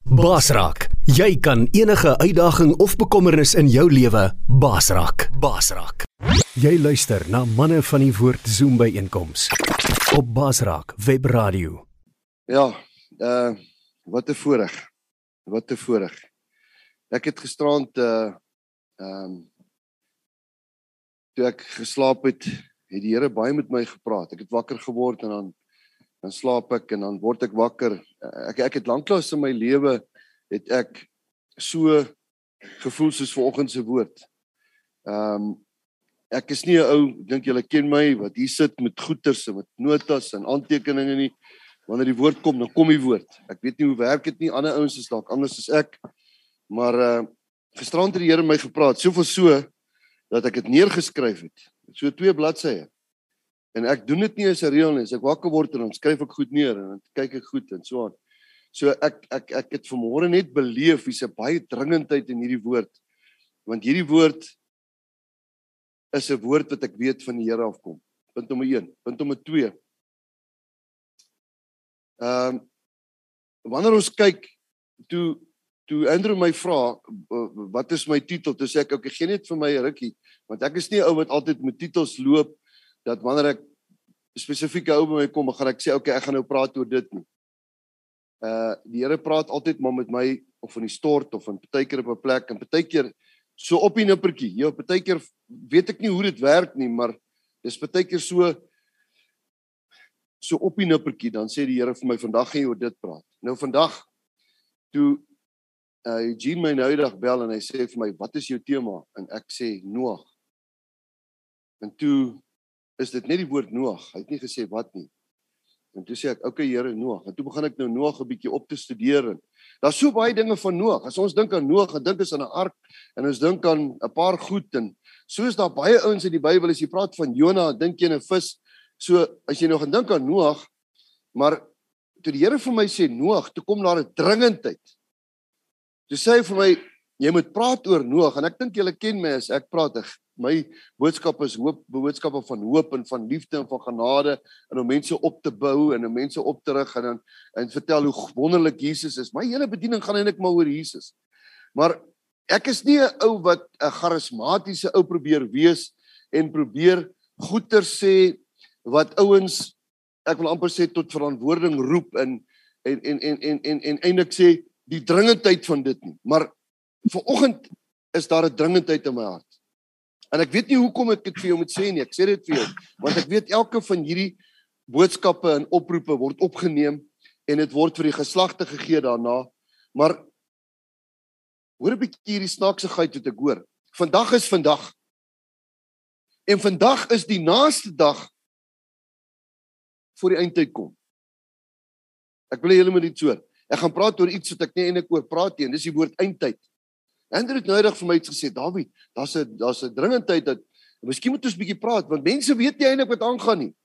Baasraak. Jy kan enige uitdaging of bekommernis in jou lewe baasraak. Baasraak. Jy luister na Manne van die Woord Zoom byeenkoms op Baasraak Webradio. Ja, wat 'n voorreg. Wat 'n voorreg. Ek het gisteraand toe ek geslaap het die Here baie met my gepraat. Ek het wakker geword en dan slaap ek en dan word ek wakker. Ek het lanklaas in my lewe het ek so gevoel soos vanoggend se woord. Ek is nie 'n ou, dink julle ken my, wat hier sit met goeters en met notas en aantekeninge nie. Wanneer die woord kom, dan kom die woord. Ek weet nie hoe werk dit nie, ander ouens is dalk anders as ek. Maar gisterand het die Here my gepraat, soveel so dat ek dit neergeskryf het. So 2 bladsye. En ek doen dit nie as 'n reël nie. As ek wakker word en dan skryf ek goed neer en dan kyk ek goed en so aan. So ek het vanmôre net beleef hier's 'n baie dringendheid in hierdie woord. Want hierdie woord is 'n woord wat ek weet van die Here afkom. Punt nommer 1. Punt nommer 2. Wanneer ons kyk, toe Andrew my vra, wat is my titel? Toe sê ek, okay, gee net vir my 'n rukkie, want ek is nie 'n ou wat altyd met titels loop, dat wanneer ek spesifieke ou by my kom, gaan ek sê, okay, ek gaan nou praat oor dit nie. Die Here praat altyd maar met my, of in die stort, of in partykeer op 'n plek, en partykeer so op die nippertjie. Ja, partykeer weet ek nie hoe dit werk nie, maar dis partykeer so op die nippertjie, dan sê die Here vir my, vandag gaan jy oor dit praat. Nou vandag, toe Eugene my nou die dag bel en hy sê vir my, wat is jou tema? En ek sê Noag. En toe is dit net die woord Noag. Hy het nie gesê wat nie. En toe sê ek, okay Here, Noag. En toe begin ek nou Noag 'n bietjie op te studeer. Daar's so baie dinge van Noag. As ons dink aan Noag, dan dink ons aan 'n ark en ons dink aan 'n paar goed en so is daar baie ouens in die Bybel as jy praat van Jona, dink jy aan 'n vis. So as jy nog gaan dink aan Noag, maar toe die Here vir my sê Noag, toe kom daar 'n dringendheid. Toe sê hy vir my, jy moet praat oor Noag, en ek dink julle ken my as ek praat. My boodskap is boodskappe van hoop en van liefde en van genade, en om mense op te bou en om mense op te rig en vertel hoe wonderlik Jesus is. My hele bediening gaan eintlik maar oor Jesus. Maar ek is nie 'n ou wat 'n charismatiese ou probeer wees en probeer goeie sê wat ouens, ek wil amper sê, tot verantwoording roep en eintlik sê die dringendheid van dit nie. Maar vanoggend is daar 'n dringendheid in my hart. En ek weet nie hoekom ek dit vir jou moet sê nie. Ek sê dit vir jou want ek weet elke van hierdie boodskappe en oproepe word opgeneem en dit word vir die geslagte gegee daarna. Maar hoor 'n bietjie hierdie snaaksigheid wat ek hoor. Vandag is vandag. En vandag is die naaste dag voor die eindtyd kom. Ek wil julle met dit so. Ek gaan praat oor iets wat ek nie eintlik oor praat nie, en dis die woord eindtyd. Andrew het nou eendag vir my iets gesê, Dawie, daar's 'n dringendheid dat miskien moet ons 'n bietjie praat, want mense weet nie eintlik wat aangaan nie.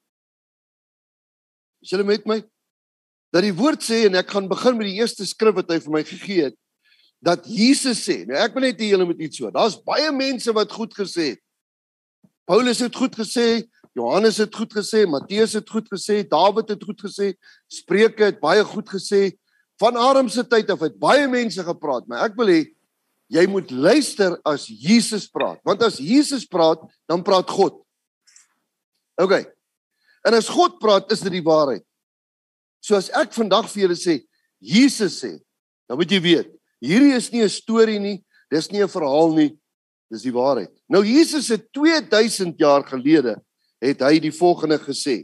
Is julle met my? Dat die woord sê, en ek gaan begin met die eerste skrif wat hy vir my gegee het, dat Jesus sê, nou ek wil net hê julle met iets so, daar's baie mense wat goed gesê het. Paulus het goed gesê, Johannes het goed gesê, Matteus het goed gesê, Dawid het goed gesê, Spreuke het baie goed gesê, van Adam se tyd af het baie mense gepraat, maar ek wil hê, jy moet luister as Jesus praat, want as Jesus praat, dan praat God. Okay, en as God praat, is dit die waarheid. So as ek vandag vir julle sê, Jesus sê, dan moet jy weet, hierdie is nie 'n storie nie, dis nie 'n verhaal nie, dis die waarheid. Nou Jesus het 2000 jaar gelede, het hy die volgende gesê.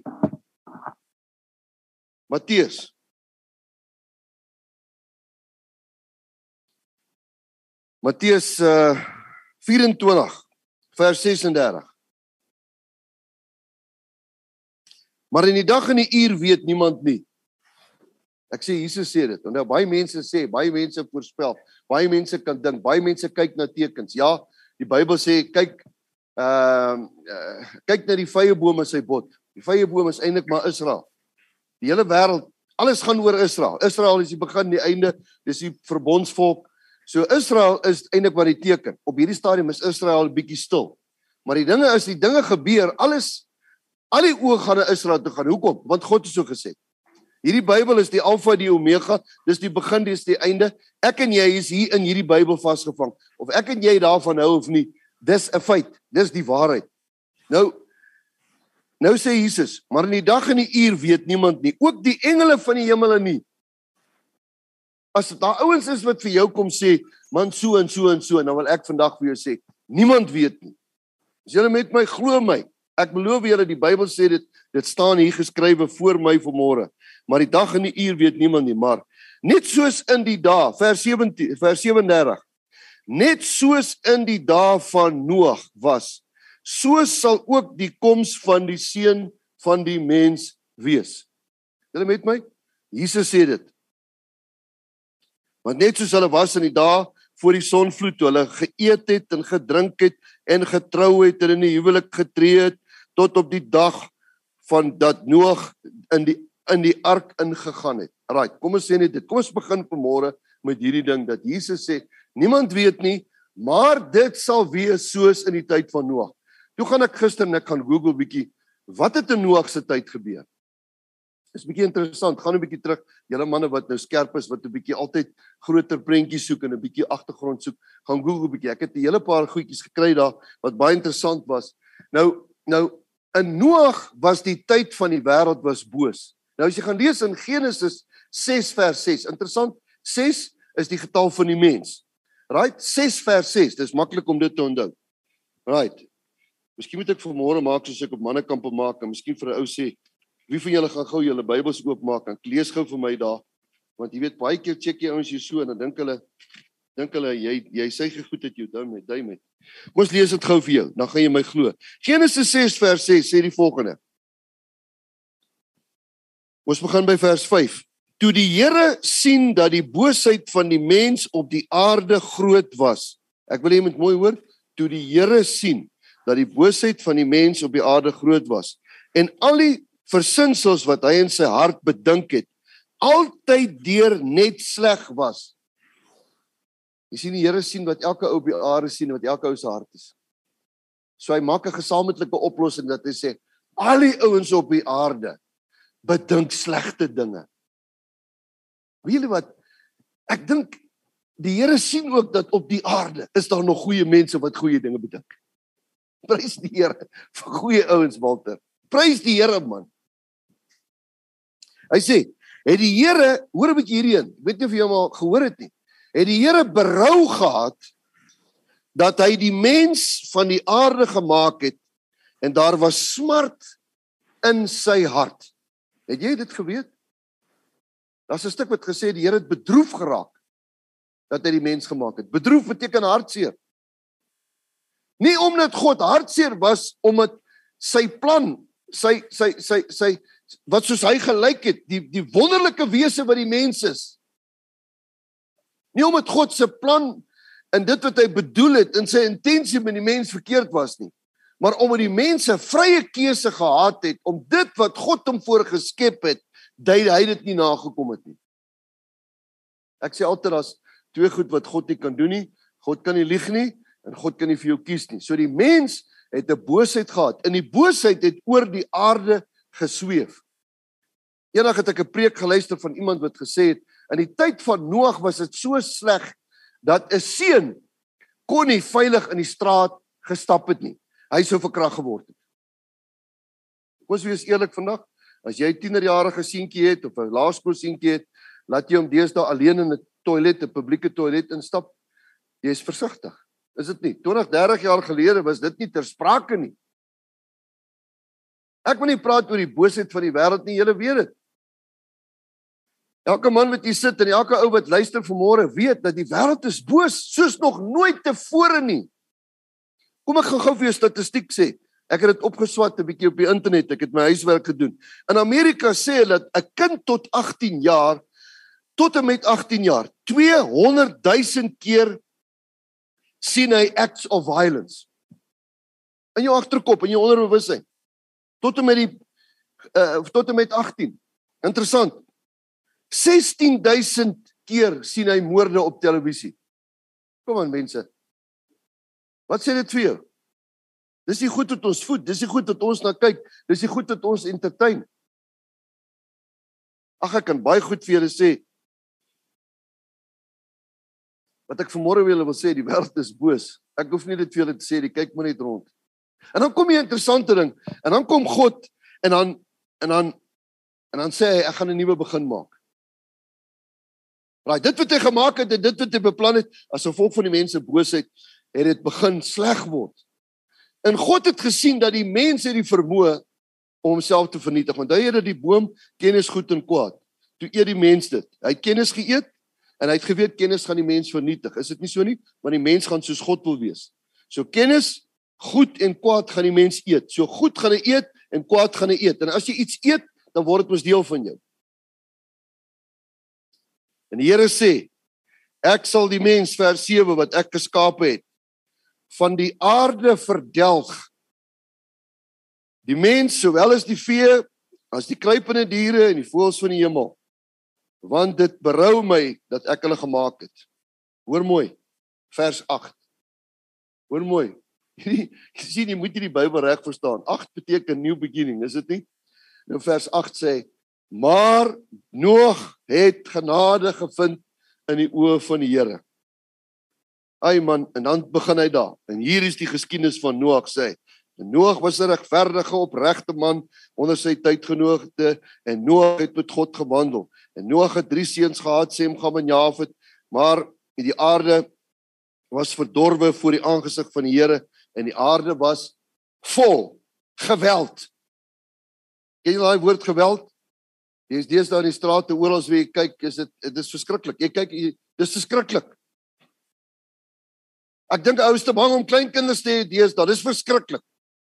Matteus 24 vers 36. Maar in die dag en die uur weet niemand nie. Ek sê Jesus sê dit. Nou baie mense sê, baie mense voorspel, baie mense kan dink, baie mense kyk na tekens. Ja, die Bybel sê kyk na die vyeboom in sy bot. Die vyeboom is eintlik maar Israel. Die hele wêreld, alles gaan oor Israel. Israel is die begin, die einde, dis die verbondsvolk. So Israel is eintlik wat die teken. Op hierdie stadium is Israel 'n bietjie stil. Maar die dinge gebeur, al die oë gaan na Israel toe gaan. Hoekom? Want God het so gesê. Hierdie Bybel is die Alfa, die Omega, dis die begin, dis die einde. Ek en jy is hier in hierdie Bybel vasgevang. Of ek en jy daarvan hou of nie, dis 'n feit, dis die waarheid. Nou sê Jesus, maar in die dag en die uur weet niemand nie, ook die engele van die hemele nie. As daar ouens is wat vir jou kom sê, man so en so en so, dan wil ek vandag vir jou sê, niemand weet nie. As julle met my glo my, ek beloof julle, die Bybel sê dit staan hier geskrywe voor my vanmôre. Maar die dag en die uur weet niemand nie, maar net soos in die dae, vers 37, net soos in die dae van Noag was, so sal ook die koms van die seun van die mens wees. Julle met my? Jesus sê dit. Want net soos hulle was in die dae voor die sonvloed, toe hulle geëet het en gedrink het en getrou het en in die huwelik getree het, tot op die dag van dat Noag in die ark ingegaan het. Right, kom ons sê net dit. Kom ons begin vanmôre met hierdie ding dat Jesus sê, niemand weet nie, maar dit sal wees soos in die tyd van Noag. Toe gaan ek gister en ek gaan Google bietjie, wat het in Noag se tyd gebeur? Is bietjie interessant, gaan 'n bietjie terug, julle manne wat nou skerp is, wat 'n bietjie altyd groter prentjies soek en 'n bietjie agtergrond soek, gaan Google bietjie. Ek het 'n hele paar goedjies gekry daar wat baie interessant was. Nou in Noag was die tyd van die wêreld was boos. Nou as jy gaan lees in Genesis 6 vers 6, interessant, 6 is die getal van die mens. Right? 6 vers 6, dis maklik om dit te onthou. Right. Miskien moet ek vanmôre maak soos ek op mannekampe maak en miskien vir 'n ou sê, wie van julle gaan gou julle Bybels oopmaak en lees gou vir my daar, want jy weet baie keer check jy ouens hier so en dan dink hulle jy sê goed het jou duim met. Kom ons lees dit gou vir jou, dan gaan jy my glo. Genesis 6 vers 6 sê die volgende. Ons begin by vers 5. Toe die Here sien dat die boosheid van die mens op die aarde groot was. Ek wil jy moet mooi hoor, toe die Here sien dat die boosheid van die mens op die aarde groot was en al die versinsels wat hy in sy hart bedink het, altyd deur net sleg was. Jy sien die Here sien wat elke ou op die aarde sien, wat elke ou se hart is. So hy maak 'n gesamentlike oplossing dat hy sê, al die ouens op die aarde bedink slegte dinge. Weet julle wat? Ek dink die Here sien ook dat op die aarde is daar nog goeie mense wat goeie dinge bedink. Prys die Here vir goeie ouens, Walter. Prys die Here, man. Hy sê, het die Here, hoor 'n bietjie hierheen, ek weet nie of jy hom al gehoor het nie, het die Here berou gehad dat hy die mens van die aarde gemaak het en daar was smart in sy hart. Het jy dit geweet? Daar's 'n stuk wat gesê die Here het bedroef geraak dat hy die mens gemaak het. Bedroef beteken hartseer. Nie omdat God hartseer was, omdat sy plan, sy wat soos hy gelyk het, die wonderlike wese wat die mens is. Nie omdat God se plan en dit wat hy bedoel het en sy intensie met die mens verkeerd was nie, maar omdat die mens 'n vrye keuse gehad het om dit wat God hom voor geskep het, hy dit nie nagekom het nie. Ek sê altyd as twee goed wat God nie kan doen nie, God kan nie lieg nie en God kan nie vir jou kies nie. So die mens het 'n boosheid gehad en die boosheid het oor die aarde gesweef. Eendag het ek 'n preek geluister van iemand wat gesê het, in die tyd van Noag was dit so sleg dat 'n seun kon nie veilig in die straat gestap het nie. Hy sou verkragt geword het. Kom ons wees eerlik vandag, as jy 'n tienerjarige seentjie het of 'n laerskoolseentjie het, laat jy hom deesdae alleen in 'n toilet, 'n publieke toilet instap. Jy is versigtig. Is dit nie? 20, 30 jaar gelede was dit nie ter sprake nie. Ek wil nie praat oor die boosheid van die wêreld nie, julle weet dit. Elke man wat hier sit en elke ou wat luister vanmôre weet dat die wêreld is boos soos nog nooit tevore nie. Kom ek gaan gou vir jou statistiek sê. Ek het dit opgeswat 'n bietjie op die internet, ek het my huiswerk gedoen. In Amerika sê hulle dat 'n kind tot 18 jaar, tot en met 18 jaar, 200,000 keer sien hy acts of violence. In jou agterkop, in jou onderbewussyn. Tot en met 18. Interessant. 16,000 keer sien hy moorde op televisie. Kom aan mense. Wat sê dit vir jou? Dis nie goed wat ons voed, dis nie goed wat ons na kyk, dis nie goed wat ons entertain. Ag, ek kan baie goed vir julle sê. Wat ek vanmôre wil sê, die wêreld is boos. Ek hoef nie dit vir julle te sê, kyk maar net rond. En dan kom die interessante ding, en dan kom God en dan sê hy, ek gaan 'n nuwe begin maak. Right, dit wat hy gemaak het, en dit wat hy beplan het, as gevolg van die mense boosheid, het dit begin sleg word. En God het gesien dat die mens het die vermoë om homself te vernietig. Want hy het die boom kennis goed en kwaad. Toe eet die mens dit. Hy het kennis geëet en hy het geweet kennis gaan die mens vernietig. Is dit nie so nie? Want die mens gaan soos God wil wees. So kennis, goed en kwaad gaan die mens eet. So goed gaan hy eet en kwaad gaan hy eet. En as jy iets eet, dan word dit mos deel van jou. En die Here sê, ek sal die mens, vers 7, wat ek geskape het, van die aarde verdelg. Die mens, sowel as die vee, as die kruipende diere en die voëls van die hemel. Want dit berou my dat ek hulle gemaak het. Hoor mooi, vers 8. Hoor mooi. Jy sien, jy moet hierdie Bybel reg verstaan. 8 beteken new beginning, is dit nie? Nou vers 8 sê, maar Noag het genade gevind in die oë van die Here. Ai man, en dan begin hy daar. En hier is die geskiedenis van Noag, sê hy. En Noag was 'n regverdige, opregte man onder sy tydgenote, en Noag het met God gewandel. En Noag het 3 seuns gehad, Sem, Cham en Jafet, maar die aarde was verdorwe voor die aangesig van die Here, en die aarde was vol geweld. Ken jy daai woord geweld? Jy is deesdae in die strate oral as jy kyk, dit is verskriklik. Jy kyk, dis verskriklik. Ek dink ouers te bang om kleinkinders te hê deesdae, dis verskriklik.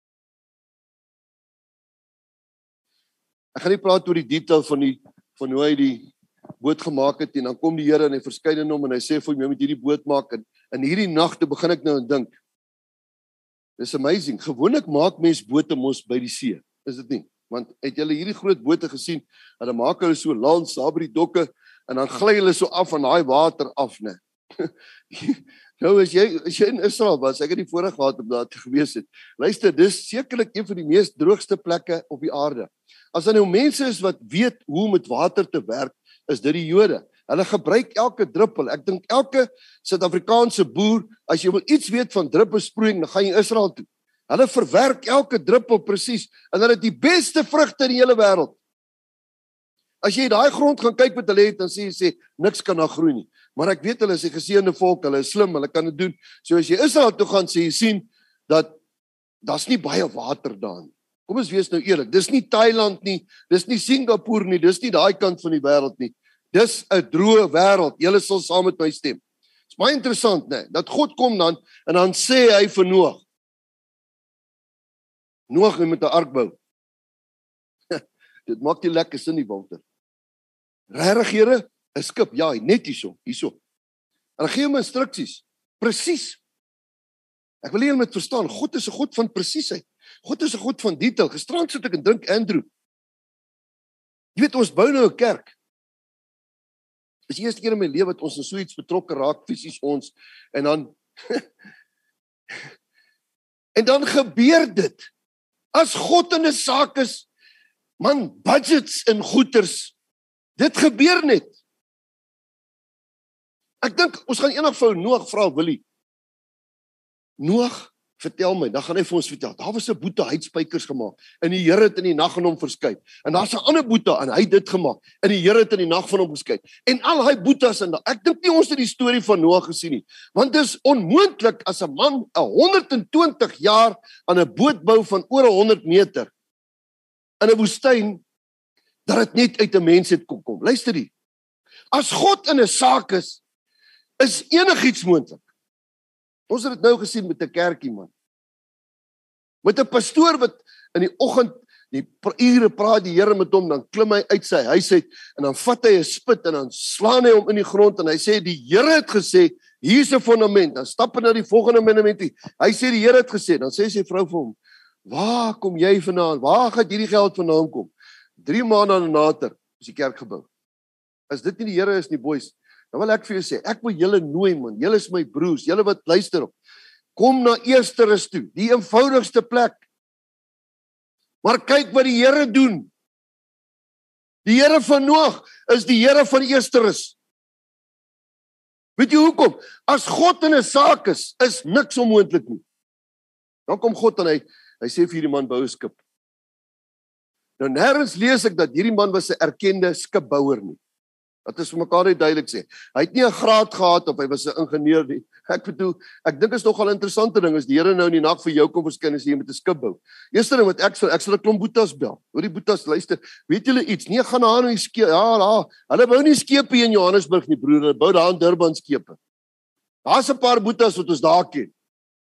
Ek gaan nie praat oor die detail van hoe hy die boot gemaak het, en dan kom die Here en hy verskyn aan hom en hy sê vir hom, jy moet hierdie boot maak, en in hierdie nagte begin ek nou en dink, dis amazing, gewoonlik maak mens bote mos by die see, is dit nie? Want het julle hierdie groot bote gesien, en dan maak hulle so langs, daar by die dokke, en dan gly hulle so af van daai water af, né? Nou as jy in Israel was, ek het die voorreg gehad om daar te gewees het, luister, dis sekerlik een van die mees droogste plekke op die aarde. As daar nou mense is wat weet hoe om met water te werk, is dit die Jode. Hulle gebruik elke druppel. Ek dink elke Suid-Afrikaanse boer, as jy wil iets weet van druppelsproeiing, dan gaan jy Israel toe. Hulle verwerk elke druppel presies, en hulle het die beste vrugte in die hele wêreld. As jy daai grond gaan kyk wat hulle het, dan sê niks kan daar groei nie. Maar ek weet hulle is 'n geseënde volk, hulle is slim, hulle kan dit doen. So as jy Israel toe gaan, sê jy sien dat daar's nie baie water daar nie. Kom ons wees nou eerlik, dis nie Thailand nie, dis nie Singapore nie, dis nie daai kant van die wêreld nie. Dis 'n droë wêreld. Julle sal saam met my stem. Dit's baie interessant, né? Dat God kom dan en dan sê hy vir Noag. Noag moet 'n ark bou. Dit maak nie lekker sin nie, Walter. Regtig, Here, 'n skip, ja, net hierso. En dan gee hom instruksies. Presies. Ek wil hê julle moet verstaan, God is 'n God van presiesheid. God is 'n God van detail. Gisterand sit ek en dink, Andrew. Jy weet, ons bou nou 'n kerk. Dis die eerste keer in my lewe wat ons in so iets betrokke raak, fisies ons, en dan en dan gebeur dit. As God in 'n saak is, man, budgets en goeders, dit gebeur net. Ek dink, ons gaan eendag vir Noag vra, Willie. Noag, vertel my, dan gaan hy vir ons vertel, daar was 'n boete, hy het spykers gemaak, en die Here het in die nag aan hom verskyn, en daar's 'n ander boete, en hy het dit gemaak, en die Here het in die nag van hom verskyn, en al hy boetes, en ek dink nie ons het die storie van Noag gesien nie, want dit is onmoontlik as 'n man 120 jaar aan 'n boot bou van oor 100 meter, in 'n woestyn, dat dit net uit 'n mens het kom. Luister hier, as God in 'n saak is enigiets moontlik. Ons het dit nou gesien met 'n kerkie, man. Met 'n pastoor wat in die oggend, die ure praat die Here met hom, dan klim hy uit sy huis uit, en dan vat hy 'n spit, en dan slaan hy hom in die grond, en hy sê, die Here het gesê, hier is 'n fundament, dan stap hy na die volgende fundament toe. Hy sê, die Here het gesê, dan sê sy vrou vir hom, waar kom jy vandaan? Waar gaan hierdie geld vandaan kom? 3 maande later is die kerk gebou. As dit nie die Here is nie, boys, dan wil ek vir jou sê, ek wil julle nooi, man, julle is my broers, julle wat luister op, kom na Eersterus toe, die eenvoudigste plek, maar kyk wat die Here doen. Die Here van Noag is die Here van Esterus. Weet jy hoekom? As God in 'n saak is niks onmoontlik nie. Dan kom God en hy sê vir hierdie man, bou 'n skip. Nou nêrens lees ek dat hierdie man was 'n erkende skipbouer nie. Dat is vir mekaar net duidelik sê. Hy het nie 'n graad gehad of hy was 'n ingenieur nie. Ek bedoel, ek dink is nogal 'n interessante ding as die Here nou in die nag vir jou kom verskyn as jy met 'n skip bou. Eerste ding wat ek sal 'n klomp boetas bel. Hoor die boetas, luister, weet julle iets? Nee, gaan daar nou die skepe. Ja, daar. Hulle bou nie skepe in Johannesburg nie, broer. Hulle bou daar in Durban skepe. Daar's 'n paar boetas wat ons daar ken.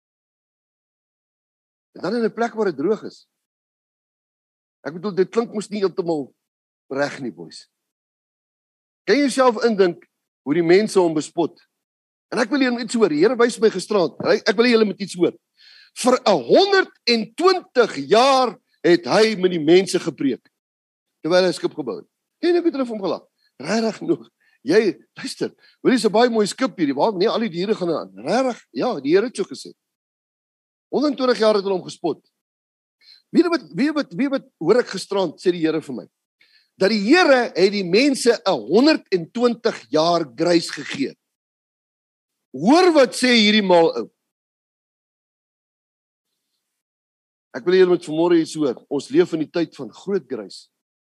En dan in 'n plek waar dit droog is. Ek bedoel, dit klink mos nie heeltemal reg nie, boys. Kan jy jouself indink hoe die mense hom bespot? En ek wil julle iets hoor. Die Here wys my gisterand. Ek wil julle met iets hoor. Vir 120 jaar het hy met die mense gepreek terwyl hy 'n skip gebou het. Ken jy hulle hom gelag? Regtig nog. Jy luister. Hoor dis 'n baie mooi skip hierdie. Waar nee al die diere gaan aan. Regtig? Ja, die Here het so gesê. 120 jaar het hulle hom gespot. Wie wat hoor ek gisterand sê die Here vir my? Dat die Here het die mense 120 jaar grace gegee. Hoor wat sê hierdie mal ou. Ek wil julle met vanmôre iets hoor. Ons leef in die tyd van groot grace.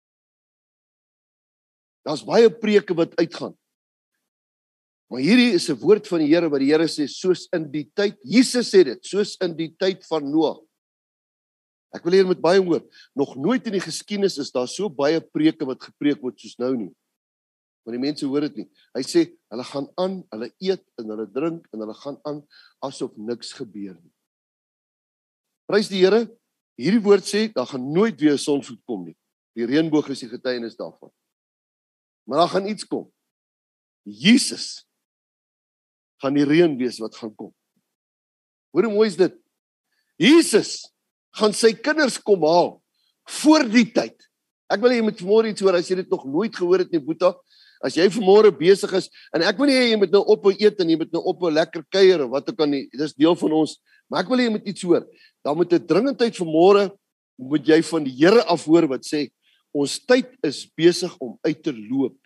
Daar's baie preke wat uitgaan. Maar hierdie is 'n woord van die Here wat die Here sê soos in die tyd, Jesus sê dit, soos in die tyd van Noag. Ek wil julle met baie hoor. Nog nooit in die geskiedenis is daar so baie preke wat gepreek word soos nou nie. Want die mense hoor dit nie. Hy sê, hulle gaan aan, hulle eet en hulle drink en hulle gaan aan asof niks gebeur nie. Prys die Here, hierdie woord sê, daar gaan nooit weer 'n sonvloed kom nie. Die reënboog is die getuienis daarvan. Maar daar gaan iets kom. Jesus gaan die reën wees wat gaan kom. Hoor hoe mooi is dit? Jesus gaan sy kinders kom haal voor die tyd. Ek wil hê jy moet vanmôre iets hoor as jy dit nog nooit gehoor het nie, Boeta. As jy vanmôre besig is en ek wil nie hê jy moet nou ophou eet en jy moet nou ophou lekker kuier of wat ook al nie. Dis deel van ons, maar ek wil hê jy moet iets hoor. Daar moet 'n dringendheid vanmôre moet jy van die Here af hoor wat sê ons tyd is besig om uit te loop.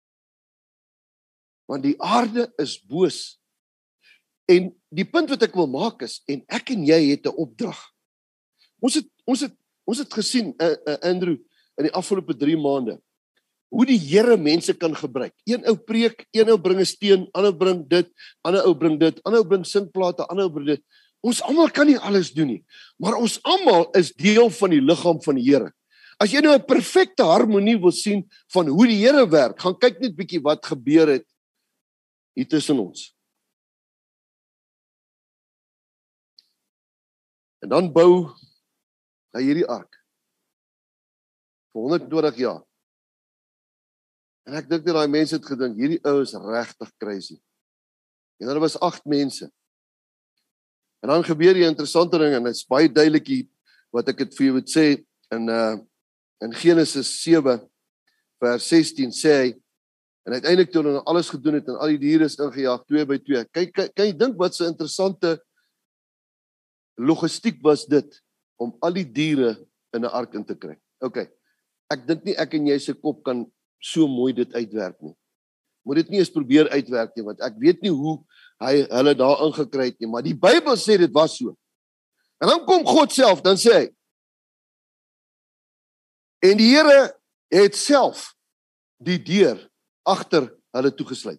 Want die aarde is boos. En die punt wat ek wil maak is en ek en jy het 'n opdrag. Ons het gesien Andrew in die afgelope 3 maande hoe die Here mense kan gebruik. Een ou preek, een ou bring 'n steen, ander bring dit, ander ou bring dit, ander ou bring singplate, ander ou bring dit. Ons almal kan nie alles doen nie, maar ons almal is deel van die liggaam van die Here. As jy nou 'n perfekte harmonie wil sien van hoe die Here werk, gaan kyk net bietjie wat gebeur het hier tussen ons. En dan bou hy hierdie ark vir 120 jaar. En ek dink dat daai mense het gedink, hierdie ou is regtig crazy. En daar was 8 mense. En dan gebeur die interessante ding, en dit is baie duidelik hier, wat ek het vir jou moet sê, in Genesis 7, vers 16, sê hy, en uiteindelik toe hulle alles gedoen het, en al die diere is ingejaag, 2 by 2. Kan jy dink wat so interessante logistiek was dit, om al die diere in 'n ark in te kry. Ok, ek dink nie ek en jy se kop kan so mooi dit uitwerk nie. Moet dit nie eens probeer uitwerk nie, want ek weet nie hoe hy hulle daar ingekry het nie, maar die Bybel sê dit was so. En dan kom God self, dan sê hy, en die Here het self die deur agter hulle toegesluit.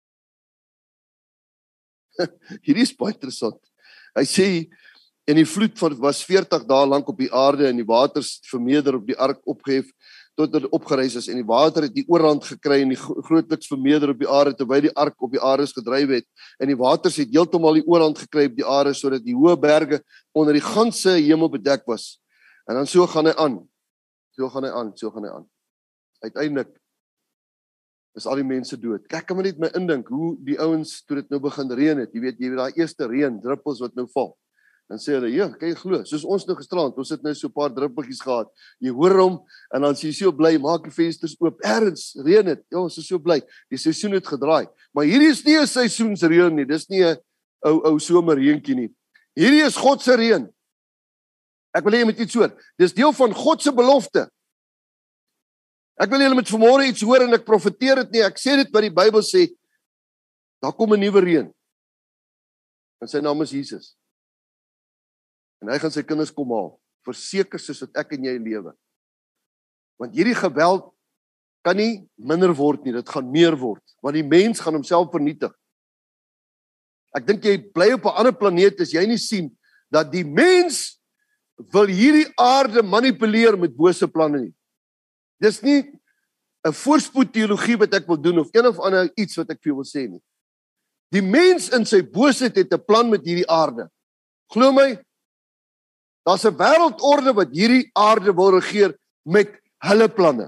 Hierdie is baie interessant. Hy sê, en die vloed was 40 dae lank op die aarde, en die waters vermeerder op die ark opgehef, tot dit opgereis is, en die water het die oorhand gekry, en die grootliks vermeerder op die aarde, terwyl die ark op die aarde gedryf het, en die waters het heeltemal die oorhand gekry op die aarde, sodat die hoë berge onder die ganse hemel bedek was. En dan so gaan hy aan, so gaan hy aan. Uiteindelik is al die mense dood. Kyk, kan maar net my indink, hoe die ouens, toe dit nou begin reën het, jy weet daai eerste reën, druppels wat nou val, dan sê hulle, ja, kan jy glo, soos ons nou gisterand, ons het nou so 'n paar druppeltjies gehad, jy hoor hom, en dan is jy so bly, maak die vensters oop, ergens, reën het, ja, ons is so bly, die seisoen het gedraai, maar hierdie is nie 'n seisoensreën nie, dis nie 'n ou somerreentjie nie, hierdie is God se reën. Ek wil hê jy moet iets hoor, dis deel van God se belofte. Ek wil julle met vanmôre iets hoor en ek profeteer dit nie, ek sê dit wat die Bybel sê. Daar kom 'n nuwe reën. En sy naam is Jesus. En hy gaan sy kinders kom haal, verseker soos wat ek en jy lewe. Want hierdie geweld kan nie minder word nie, dit gaan meer word, want die mens gaan homself vernietig. Ek dink jy bly op 'n ander planeet as jy nie sien dat die mens wil hierdie aarde manipuleer met bose planne nie. Dis nie 'n voorspoed teologie wat ek wil doen of een of ander iets wat ek vir jou wil sê nie. Die mens in sy boosheid het 'n plan met hierdie aarde. Glo my, daar's 'n wêreldorde wat hierdie aarde wil regeer met hulle planne.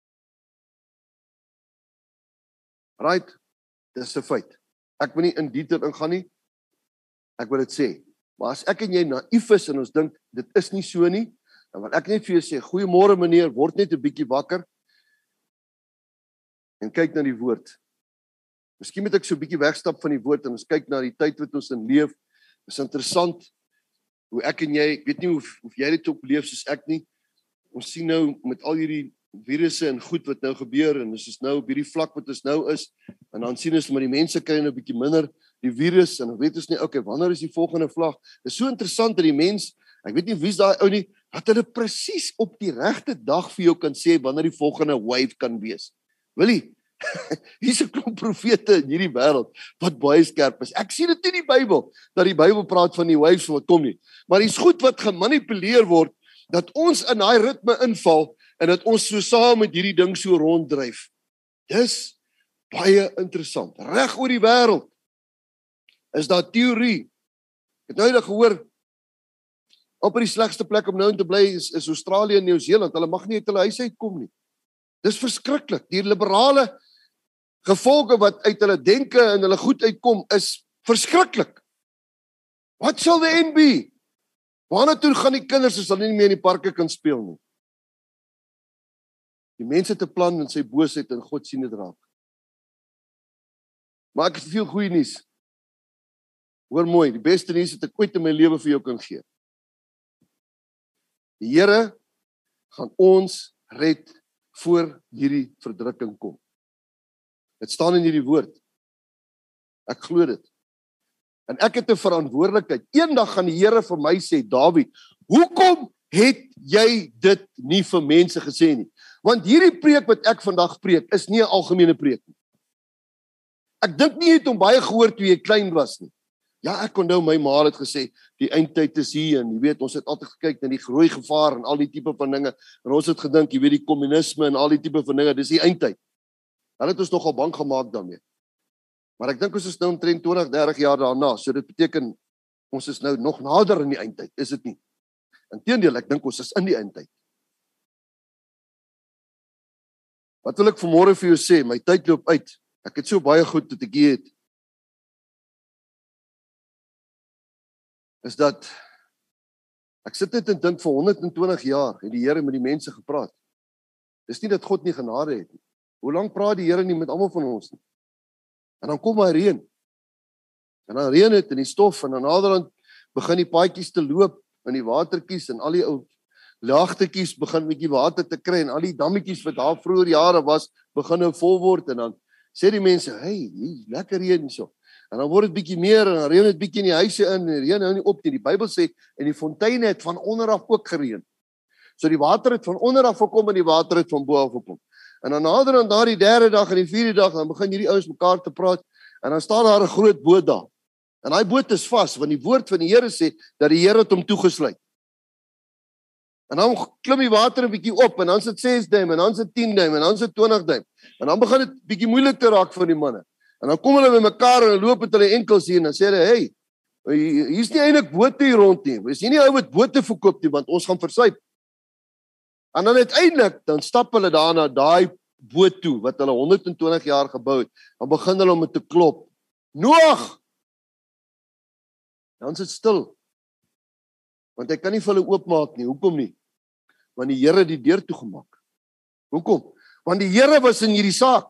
Right? Dis 'n feit. Ek wil nie in detail ingaan nie. Ek wil dit sê. Maar as ek en jy naïef is en ons dink dit is nie so nie, dan wil ek net vir jou sê, goeiemôre meneer, word net 'n bietjie wakker en kyk na die woord. Miskien moet ek so 'n bietjie wegstap van die woord en ons kyk na die tyd wat ons in leef. Dis interessant hoe ek en jy, ek weet nie of jy dit ook leef soos ek nie. Ons sien nou met al hierdie virusse en goed wat nou gebeur en ons is nou op hierdie vlak wat ons nou is en dan sien ons maar die mense kry nou 'n bietjie minder die virus en dan weet ons nie, okay, wanneer is die volgende vlak? Dit is so interessant dat die mens, ek weet nie wie's daai ou nie, dat hulle presies op die regte dag vir jou kan sê wanneer die volgende wave kan wees. Wil jy? Hier's 'n klomp profete in hierdie wêreld wat baie skerp is. Ek sien dit nie in die Bybel dat die Bybel praat van die waves wat kom nie. Maar dis goed wat gemanipuleer word dat ons in daai ritme inval en dat ons so saam met hierdie ding so ronddryf. Dis baie interessant. Reg oor die wêreld is daar teorie. Ek het nou eendag gehoor op die slegste plek om nou in te bly is Australië en Nieu-Seeland. Hulle mag nie uit hulle huis uitkom nie. Dis verskriklik. Die liberale gevolge wat uit hulle denke en hulle goed uitkom is verskriklik. What shall the end be? Waarna toe gaan die kinders as hulle nie meer in die parke kan speel nie? Die mense het 'n plan in sy boosheid en God sien dit raak. Maar ek het veel goeie nuus. Hoor mooi, die beste nuus wat ek ooit in my lewe vir jou kan gee. Die Here gaan ons red voor hierdie verdrukking kom. Dit staan in hierdie woord. Ek glo dit. En ek het 'n verantwoordelikheid. Eendag gaan die Here vir my sê, Dawie, hoekom het jy dit nie vir mense gesê nie? Want hierdie preek wat ek vandag preek, is nie 'n algemene preek nie. Ek dink nie jy het hom baie gehoor toe jy klein was nie. Ja, ek onthou my ma het gesê, die eindtyd is hier, en jy weet, ons het altyd gekyk na die groei gevaar en al die tipe van dinge, en ons het gedink, jy weet, die kommunisme en al die tipe van dinge, dis die eindtyd. Hulle het ons nogal bang gemaak daarmee. Maar ek dink ons is nou omtrent 20, 30 jaar daarna, so dit beteken, ons is nou nog nader in die eindtyd, is dit nie? Inteendeel, ek dink ons is in die eindtyd. Wat wil ek vanmôre vir jou sê? My tyd loop uit. Ek het so baie goed wat ek hier het. Is dat ek sit net en dink vir 120 jaar het die Here met die mense gepraat. Dis nie dat God nie genade het nie. Hoe lank praat die Here nie met almal van ons nie? En dan kom hy reën. En dan reën dit in die stof en dan naderhand begin die paadjies te loop in die watertjies en al die ou laagtetjies begin bietjie water te kry en al die dammetjies wat daar vroeër jare was begin nou vol word en dan sê die mense, hey, lekker reën hierso. En dan word dit bietjie meer en dan reën dit bietjie in die huise in en reën nou nie op nie. Die Bybel sê en die fonteine het van onder af ook gereën. So die water het van onder af gekom en die water het van bo af gekom. En dan naderhand daardie derde dag en die vierde dag dan begin hierdie ouens mekaar te praat en dan staan daar 'n groot boot daar. En daai boot is vas want die woord van die Here sê dat die Here het hom toegesluit. En dan klim die water 'n bietjie op en dan sit 6 duim en dan sit 10 duim en dan sit 20 duim. En dan begin dit bietjie moeilik te raak vir die manne. En dan kom hulle by mekaar en loop met hulle enkels hier en dan sê hulle, hey, hier's nie eintlik bote hier rond nie. Is nie ou wat bote verkoop nie want ons gaan versuip. En dan uiteindelik dan stap hulle daar na daai boot toe wat hulle 120 jaar gebou het. Dan begin hulle om dit te klop. Noag. Dan sit stil. Want hy kan nie vir hulle oopmaak nie. Hoekom nie? Want die Here het die deur toegemaak. Hoekom? Want die Here was in hierdie saak.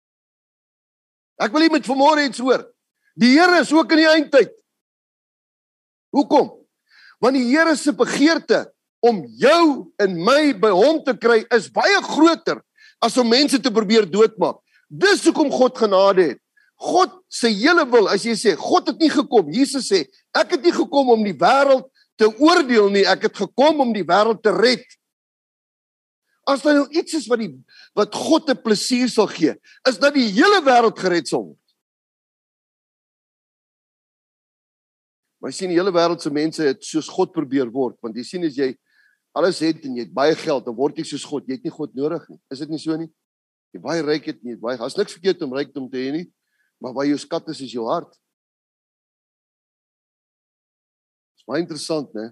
Ek wil nie met vanmôre iets hoor. Die Here is ook in die eindtyd. Hoekom? Want die Here se begeerte om jou en my by hom te kry is baie groter as om mense te probeer doodmaak. Dis hoekom God genade het. God se hele wil, as jy sê, God het nie gekom, Jesus sê, ek het nie gekom om die wêreld te oordeel nie, ek het gekom om die wêreld te red. As daar nou iets is wat God 'n plesier sal gee, is dat die hele wêreld gered sal word. Maar jy sien, die hele wêreld se mense het soos God probeer word, want jy sien as jy alles het en jy het baie geld, dan word jy soos God, jy het nie God nodig nie. Is dit nie so nie? Jy baie ryk het nie, daar's niks verkeerd om rykdom te hê nie, maar waar jou skat is jou hart. Dis baie interessant, né?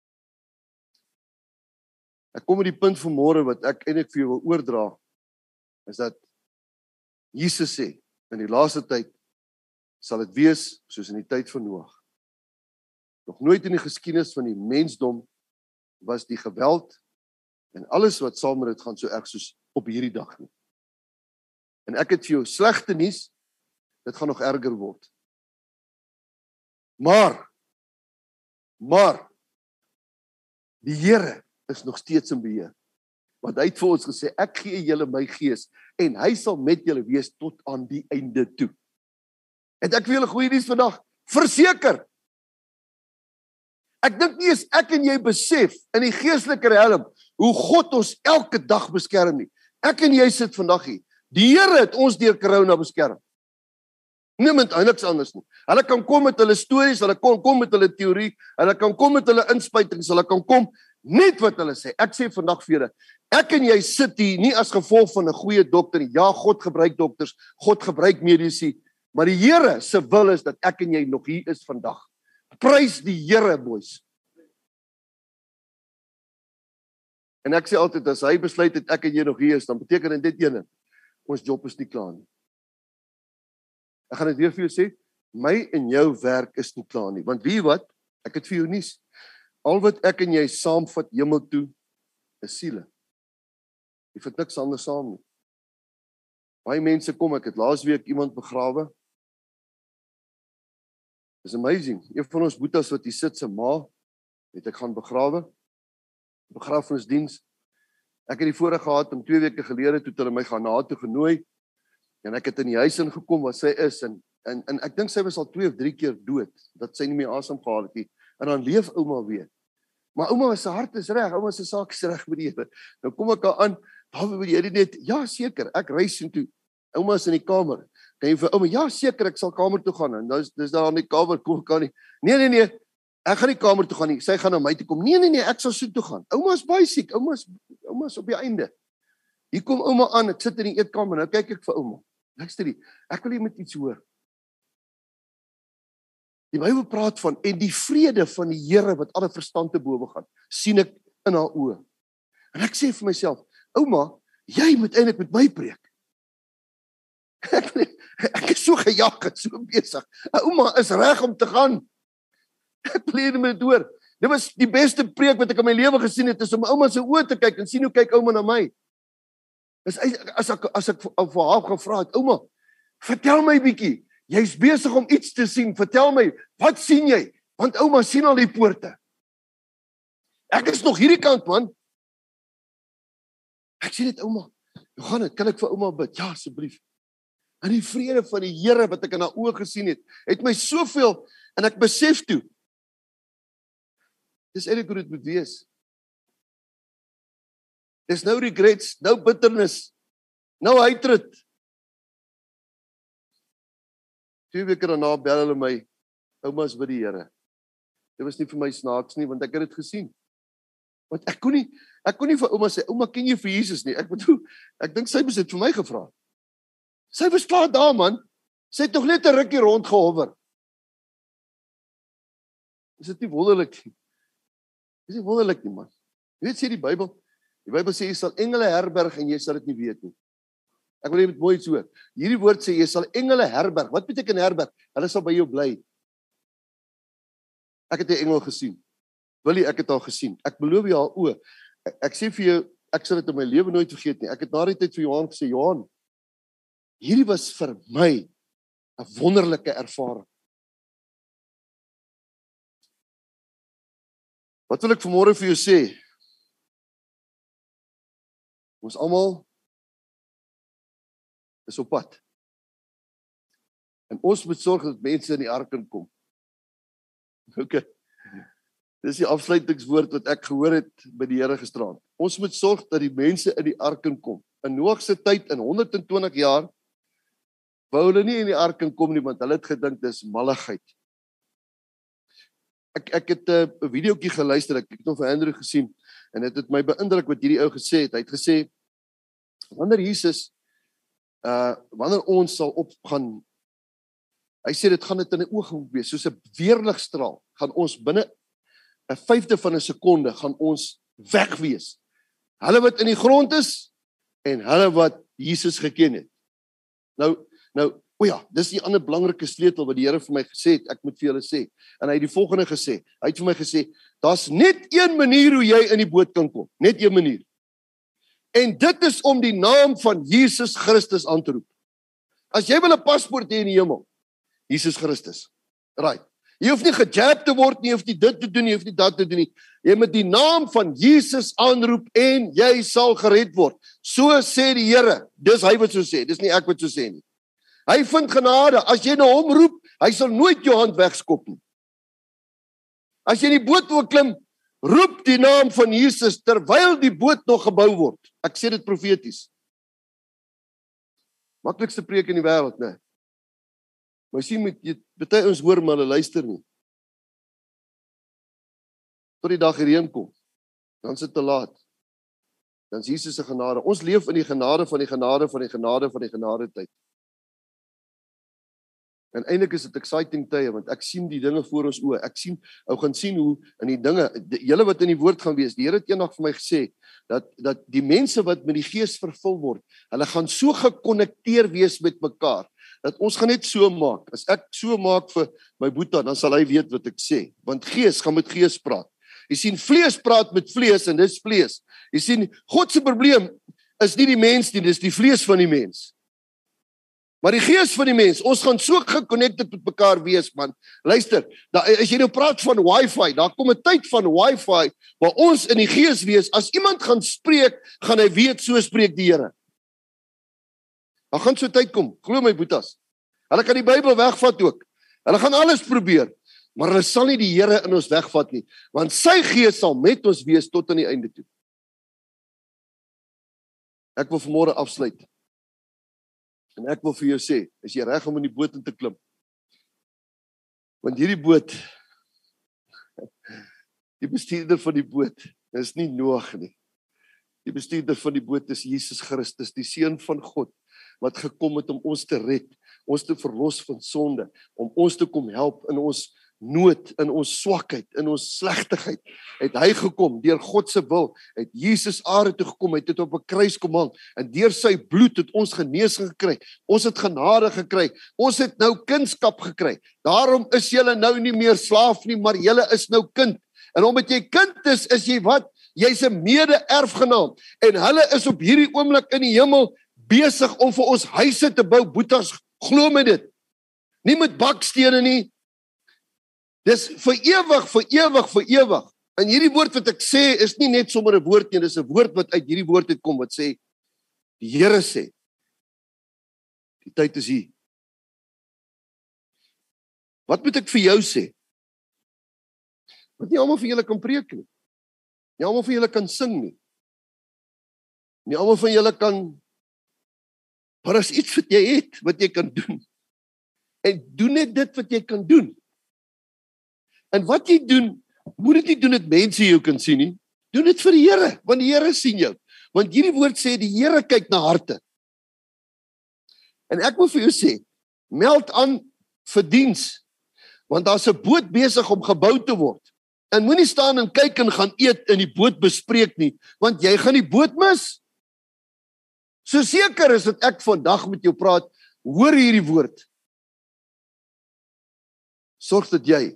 Ek kom met die punt vanmôre wat ek eintlik vir jou wil oordra, is dat Jesus sê, in die laaste tyd sal dit wees soos in die tyd van Noag. Nog nooit in die geskiedenis van die mensdom was die geweld en alles wat saam met dit gaan so erg soos op hierdie dag nie. En ek het vir jou slegte nuus, dit gaan nog erger word. Maar, die Here is nog steeds in beheer. Want hy het vir ons gesê, ek gee julle my gees, en hy sal met julle wees tot aan die einde toe. Het ek vir julle goeie nuus vandag? Verseker! Ek dink nie as ek en jy besef, in die geestelike realm, hoe God ons elke dag beskerm nie. Ek en jy sit vandag hier. Die Here het ons deur corona beskerm. Niemand niks anders nie. Hulle kan kom met hulle stories, hulle kan kom met hulle teorie, hulle kan kom met hulle inspuitings, hulle kan kom net wat hulle sê. Ek sê vandag vir julle, ek en jy sit hier nie as gevolg van 'n goeie dokter nie. Ja, God gebruik dokters, God gebruik medisy, maar die Here se wil is dat ek en jy nog hier is vandag. Prys die Here, boys. En ek sê altyd, as hy besluit het ek en jy nog hier is, dan beteken dit ene, ons job is nie klaar nie. Ek gaan dit weer vir jou sê, my en jou werk is nie klaar nie, want wie wat, ek het vir jou nuus, al wat ek en jy saamvat hemel toe, is siele. Jy vat niks anders saam nie. Baie mense kom, ek het laasweek iemand begrawe. It's amazing, een van ons boetas wat hier sit, sy ma, het ek gaan begrawe, begrafenisdiens. Ek het die voorreg gehad om 2 weke gelede toe hulle my gaan na toe genooi, en ek het in die huis ingekom waar sy is, en ek dink sy was al 2 of 3 keer dood, dat sy nie meer asem gehaal het nie, en dan leef ouma weer. Maar ouma se hart is reg, ouma se saak is reg met die Here. Nou kom ek aan, daar wil jy net, ja seker, ek reis toe, ouma is in die kamer, kan jy vir ouma, ja seker, ek sal kamer toe gaan, en dis daar in die kamer, kom ek aan nie, nee, ek gaan nie kamer toe gaan nie, sy gaan na my toe kom, nee, ek sal so toe gaan, ouma is baie siek, ouma is op die einde. Hier kom ouma aan, ek sit in die eetkamer, nou kyk ek vir ouma, luister die, ek wil jy met iets hoor. Die Bybel praat van, en die vrede van die Here wat alle verstand te bowe gaan, sien ek in haar oë. En ek sê vir myself, ouma, jy moet eintlik met my preek. Ek is so gejaag en so besig. Ouma is reg om te gaan. Ek pleeg met dit hoor. Dit was die beste preek wat ek in my lewe gesien het, is om ouma se oë te kyk en sien hoe kyk ouma na my. As ek vir haar gevra het, ouma, vertel my bietjie, jy's besig om iets te sien, vertel my, wat sien jy? Want ouma sien al die poorte. Ek is nog hierdie kant, man. Ek sê net, ouma, hoe gaan dit? Kan ek vir ouma bid? Ja, asseblief. En die vrede van die Here wat ek in haar oë gesien het my soveel, en ek besef toe, dis eintlik hoe dit moet wees. There's no regrets, no bitterness, no hatred. 2 weke daarna bel hulle my, ouma's by die Here. Dit was nie vir my snaaks nie, want ek het dit gesien. Want ek kon nie vir ouma sê, ouma, ken jy vir Jesus nie? Ek dink sy moes dit vir my gevra. Sy was klaar daar, man. Sy het tog net 'n rukkie rondgehover. Is dit nie wonderlik nie? Is dit wonderlik nie, man? Jy weet, sê die Bybel sê, jy sal engele herberg en jy sal dit nie weet nie. Ek wil net mooi iets hoor. Hierdie woord sê, jy sal engele herberg. Wat beteken herberg? Hulle sal by jou bly. Ek het 'n engel gesien. Willie, ek het haar gesien. Ek beloof jou haar oë. Ek sê vir jou, ek sal dit in my lewe nooit vergeet nie. Ek het na die tyd vir Johan gesê, Johan, hierdie was vir my 'n wonderlike ervaring. Wat wil ek vanmôre vir jou sê? Ons almal is op pad. En ons moet sorg dat mense in die ark kan kom. Okay. Dis die afsluitingswoord wat ek gehoor het by die Here gisterand. Ons moet sorg dat die mense in die ark kan kom. In Noag se tyd, in 120 jaar, wou hulle nie in die ark kan kom nie, want hulle het gedink dis malligheid. Ek het 'n videoetjie geluister, ek het hom vir Andrew gesien, en dit het my beïndruk wat hierdie ou gesê het. Hy het gesê, wanneer Jesus, wanneer ons sal opgaan, hy sê dit gaan dit in 'n oomblik wees, soos 'n weerligstraal, gaan ons binne 'n 1/5 van 'n sekonde gaan ons weg wees. Hulle wat in die grond is en hulle wat Jesus geken het. Nou, o ja, dis die ander belangrike sleutel wat die Here vir my gesê het, ek moet vir julle sê. En hy het die volgende gesê. Hy het vir my gesê, daar's net een manier hoe jy in die boot kan kom. Net een manier. En dit is om die naam van Jesus Christus aan te roep. As jy wil 'n paspoort hê in die hemel, Jesus Christus. Right. Jy hoef nie gejab te word nie, jy hoef nie dit te doen nie, jy hoef nie dat te doen nie. Jy moet die naam van Jesus aanroep en jy sal gered word. So sê die Here. Dis hy wat so sê, dis nie ek wat so sê nie. Hy vind genade. As jy na hom roep, hy sal nooit jou hand wegskop nie. As jy in die boot wil klim, roep die naam van Jesus terwyl die boot nog gebou word. Ek sê dit profeties. Maklikste preek in die wêreld, né? Maar sien moet jy baie ons hoor maar hulle luister nie. Tot die dag hierheen kom, dan is dit te laat. Dan is Jesus se genade. Ons leef in die genade van die genade van die genade van die genade tyd. En eintlik is dit exciting tye, want ek sien die dinge voor ons oë. Ek gaan sien hoe in die dinge, julle wat in die woord gaan wees, die Here het eendag vir my gesê, dat die mense wat met die Gees vervul word, hulle gaan so gekonnekteer wees met mekaar, dat ons gaan net so maak. As ek so maak vir my boeta, dan sal hy weet wat ek sê. Want Gees gaan met Gees praat. Jy sien, vlees praat met vlees en dis vlees. Jy sien, God se probleem is nie die mens nie, dis die vlees van die mens. Maar die Gees van die mens, ons gaan so geconnected met mekaar wees, man. Luister, as jy nou praat van wifi, daar kom 'n tyd van wifi, waar ons in die Gees wees, as iemand gaan spreek, gaan hy weet, so spreek die Here. Daar gaan so tyd kom, glo my boetas. Hulle kan die Bybel wegvat ook. Hulle gaan alles probeer, maar hulle sal nie die Here in ons wegvat nie, want sy Gees sal met ons wees tot aan die einde toe. Ek wil vanmôre afsluit. En ek wil vir jou sê, is jy reg om in die boot in te klim? Want hierdie boot, die bestuurder van die boot, is nie Noag nie. Die bestuurder van die boot is Jesus Christus, die Seun van God, wat gekom het om ons te red, ons te verlos van sonde, om ons te kom help in ons nood, in ons swakheid, in ons slegtigheid, het hy gekom, deur God se wil, het Jesus aarde toe gekom, het dit op 'n kruis kom hang, en deur sy bloed het ons genesing gekry, ons het genade gekry, ons het nou kindskap gekry, daarom is julle nou nie meer slaaf nie, maar julle is nou kind, en omdat jy kind is jy wat? Jy's 'n mede-erfgenaam, en hulle is op hierdie oomblik in die hemel, besig om vir ons huise te bou, boetas, glo my dit, nie met bakstene nie, dis vir ewig, vir ewig, vir ewig. En hierdie woord wat ek sê, is nie net sommer 'n woord nie, dis 'n woord wat uit hierdie woord uitkom, wat sê, die Here sê, die tyd is hier. Wat moet ek vir jou sê? Want nie almal van julle kan preek nie. Nie almal van julle kan sing nie. Nie almal van julle kan, maar as iets wat jy het, wat jy kan doen. En doen net dit wat jy kan doen. En wat jy doen, moet dit nie doen dat mense jou kan sien nie. Doen dit vir die Here, want die Here sien jou. Want hierdie woord sê, die Here kyk na harte. En ek wil vir jou sê, meld aan vir diens, want daar's 'n boot besig om gebou te word. En moenie staan en kyk en gaan eet en die boot bespreek nie, want jy gaan die boot mis. So seker is dat ek vandag met jou praat, hoor hierdie woord. Sorg dat jy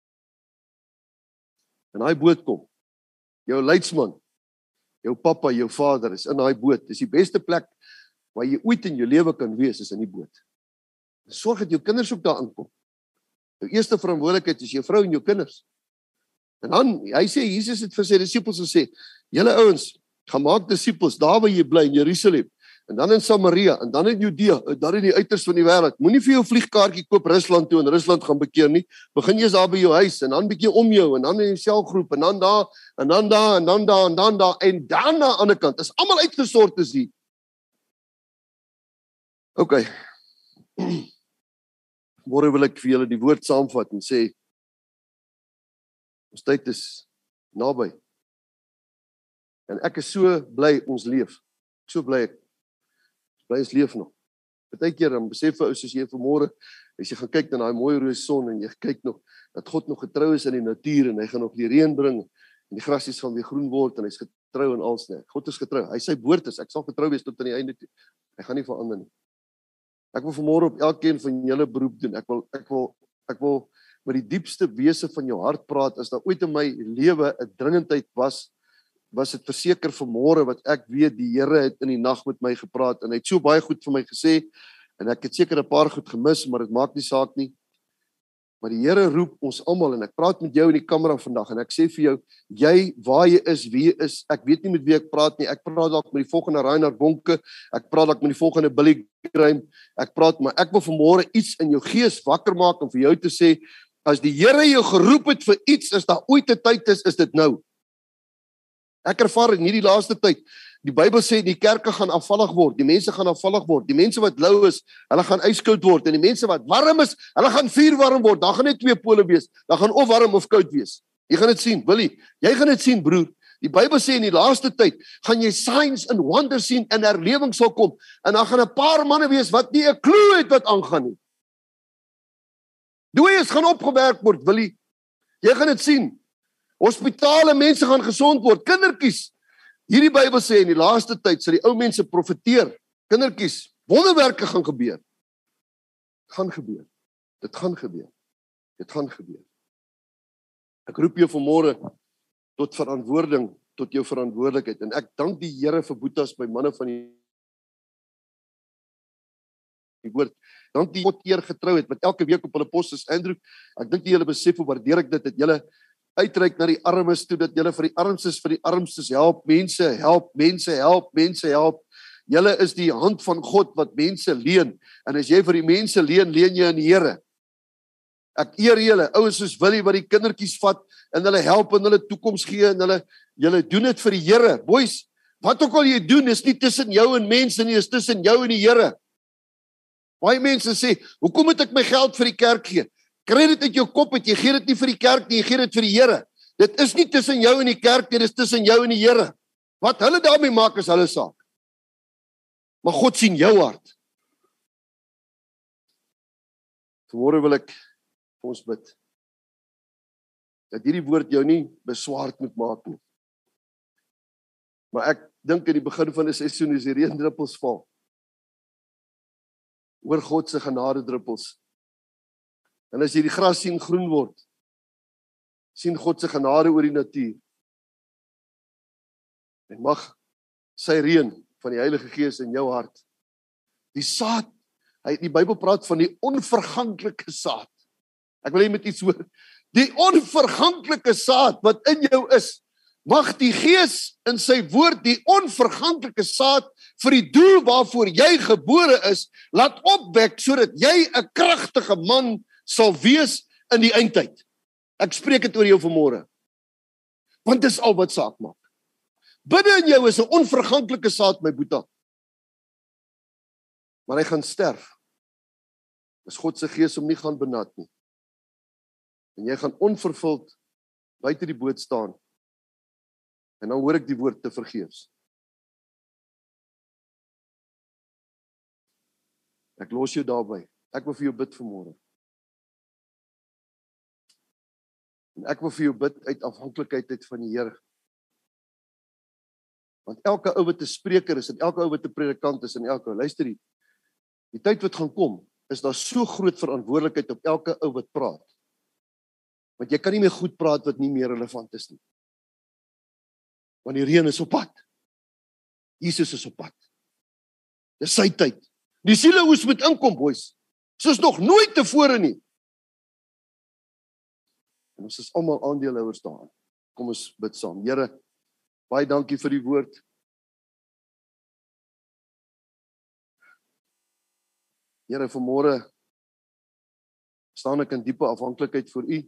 in daai boot kom. Jou leidsman, jou pappa, jou vader is in daai boot. Dis die beste plek waar jy ooit in jou lewe kan wees, is in die boot. Sorg dat jou kinders ook daar aankom. Jou eerste verantwoordelikheid is jou vrou en jou kinders. En dan, hy sê, Jesus het vir sy disippels gesê, julle ouens, gaan maak disippels, daar waar jy bly in Jerusalem, en dan in Samaria, en dan in Judea, en dan in die uiters van die wêreld. Moenie vir jou vliegkaartjie koop Rusland toe en Rusland gaan bekeer nie. Begin jy daar by jou huis en dan bietjie om jou en dan in die selgroep en dan daar en dan daar en dan daar en dan daar en dan aan die ander kant. Is almal uitgesort is hier. OK. Môre wil ek vir julle die woord saamvat en sê ons tyd is naby. En ek is so bly ons leef. So bly ek. Bly ons leef nog. Partykeer dan besef ou soos jy vanmôre, as jy gaan kyk na daai mooi rooi son en jy kyk nog dat God nog getrou is in die natuur en hy gaan nog die reën bring en die grasies gaan weer groen word en hy's getrou en alles net. God is getrou. Hy sy woord is, ek sal getrou wees tot aan die einde toe. Hy gaan nie verander nie. Ek wil vanmôre op elkeen van julle beroep doen. Ek wil met die diepste wese van jou hart praat. As daar ooit in my lewe 'n dringendheid was dit verseker vanmôre wat ek weet die Here het in die nag met my gepraat en hy het so baie goed vir my gesê en ek het seker 'n paar goed gemis, maar dit maak nie saak nie. Maar die Here roep ons almal en ek praat met jou in die kamera vandag en ek sê vir jou, jy waar jy is, wie jy is, ek weet nie met wie ek praat nie. Ek praat dalk met die volgende Reinhard Bonke, ek praat dalk met die volgende Billy Graham. Maar ek wil vanmôre iets in jou gees wakker maak om vir jou te sê, as die Here jou geroep het vir iets, as daar ooit 'n tyd is dit nou. Ek ervaar in hierdie laaste tyd. Die Bybel sê die kerke gaan afvallig word, die mense gaan afvallig word, die mense wat lou is, hulle gaan yskoud word en die mense wat warm is, hulle gaan vuurwarm word. Daar gaan net twee pole wees. Daar gaan of warm of koud wees. Jy gaan dit sien, Willie. Jy gaan dit sien, broer. Die Bybel sê in die laaste tyd gaan jy signs and wonders sien en herlewing sal kom en dan gaan 'n paar manne wees wat nie 'n klou het wat aangaan nie. Dooies gaan opgewerk word, Willie. Jy gaan dit sien. Hospitale mense gaan gesond word, kindertjies. Hierdie Bybel sê in die laaste tyd sal die ou mense profeteer, kindertjies, wonderwerke gaan gebeur. Gaan gebeur. Dit gaan gebeur. Dit gaan gebeur. Ek roep jou vanmôre tot verantwoording, tot jou verantwoordelikheid en ek dank die Here vir boetas by manne van die woord. Dank die God eer getrou het met elke week op hulle pos is Andrew. Ek dink julle besef hoe waardeer ek dit dat julle uitreik na die armes toe, dat julle vir die armstes help, mense help. Julle is die hand van God wat mense leen, en as jy vir die mense leen jy aan die Here. Ek eer julle, ouens soos Willie wat die kindertjies vat, en hulle help en hulle toekoms gee, en julle doen dit vir die Here. Boys, wat ook al jy doen, is nie tussen jou en mense nie, is tussen jou en die Here. Baie mense sê, hoekom moet ek my geld vir die kerk gee? Kry dit uit jou kop uit, jy gee dit nie vir die kerk nie, jy gee dit vir die Here. Dit is nie tussen jou en die kerk nie, dit is tussen jou en die Here. Wat hulle daarmee maak is hulle saak. Maar God sien jou hart. Vanmôre wil ek vir ons bid, dat hierdie woord jou nie beswaard moet maak nie. Maar ek dink in die begin van die seisoen is die reendruppels val. Oor God se genade druppels. En as jy die gras sien groen word, sien God se genade oor die natuur. En mag sy reën van die Heilige Gees in jou hart. Die saad, die Bybel praat van die onverganklike saad. Ek wil hê jy moet iets hoor. Die onverganklike saad wat in jou is, mag die Gees in sy woord die onverganklike saad vir die doel waarvoor jy gebore is, laat opwek sodat jy 'n kragtige man sal wees in die eindtyd. Ek spreek dit oor jou vanmôre. Want dis al wat saak maak. Binne in jou is 'n onverganklike saad, my boetie. Maar hy gaan sterf. As God se Gees hom nie gaan benat nie. En jy gaan onvervuld buite die boot staan. En dan hoor ek die woord te vergeefs. Ek los jou daarby. Ek wil vir jou bid vanmôre. En ek wil vir jou bid uit afhanklikheid uit van die Here. Want elke ou wat 'n spreker is en elke ou wat 'n predikant is en elke ou, luister hier. Die tyd wat gaan kom, is daar so groot verantwoordelikheid op elke ou wat praat. Want jy kan nie meer goed praat wat nie meer relevant is nie. Want die reën is op pad. Jesus is op pad. Dis sy tyd. Die sieleoes moet inkom, boys. Soos nog nooit tevore nie. En ons is almal aandeelhouers daarin. Kom ons bid saam. Here, baie dankie vir die woord. Here, vanmôre staan ek in diepe afhanklikheid vir U.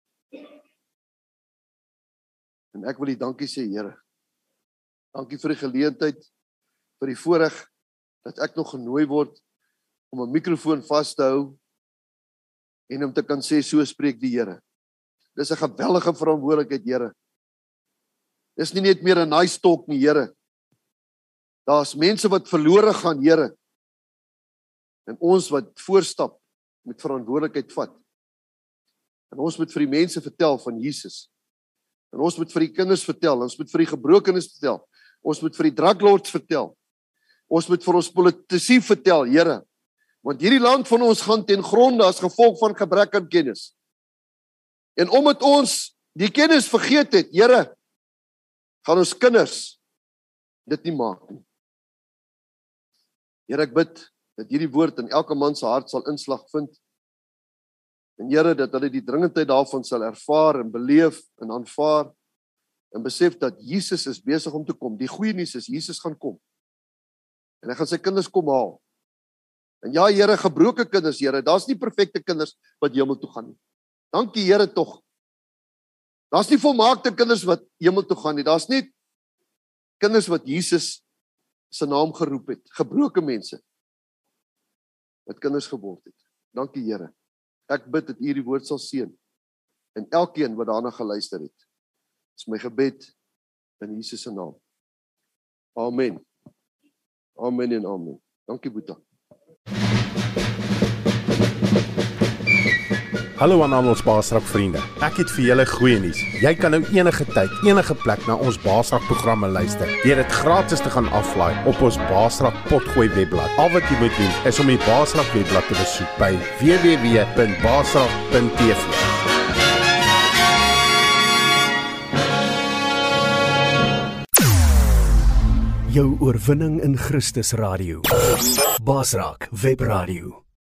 En ek wil U dankie sê, Here. Dankie vir die geleentheid, vir die voorreg dat ek nog genooi word om 'n mikrofoon vas te hou en om te kan sê, so spreek die Here. Dis 'n geweldige verantwoordelikheid, Here. Dis nie net meer 'n nice talk nie, Here. Daar's mense wat verlore gaan, Here. En ons wat voorstap met verantwoordelikheid vat. En ons moet vir die mense vertel van Jesus. En ons moet vir die kinders vertel, ons moet vir die gebrokenes vertel. Ons moet vir die druglords vertel. Ons moet vir ons politici vertel, Here. Want hierdie land van ons gaan ten gronde as gevolg van gebrek aan kennis. En omdat ons die kennis vergeet het, Here, gaan ons kinders dit nie maak nie. Here, ek bid dat hierdie woord in elke man se hart sal inslag vind. En Here, dat hulle die dringendheid daarvan sal ervaar en beleef en aanvaar en besef dat Jesus is besig om te kom. Die goeie nuus is Jesus gaan kom. En hy gaan sy kinders kom haal. En ja, Here, gebroke kinders, Here, daar's nie perfekte kinders wat hemel toe gaan nie. Dankie, Here, tog. Daar's nie volmaakte kinders wat hemel toe gaan nie. Daar's net kinders wat Jesus se naam geroep het, gebroke mense wat kinders geword het. Dankie, Here. Ek bid dat U die woord sal seën en elkeen wat daarna geluister het. Dis my gebed in Jesus se naam. Amen. Amen en amen. Dankie, Boeta. Hallo aan al ons Basrak vriende. Ek het vir julle goeie nuus. Jy kan nou enige tyd, enige plek na ons Basrak programme luister. Deur dit gratis te gaan aflaai op ons Basrak Potgooi webblad. Al wat jy moet doen is om die Basrak webblad te besoek by www.basrak.tv. Jou oorwinning in Christus Radio. Basrak Webradio.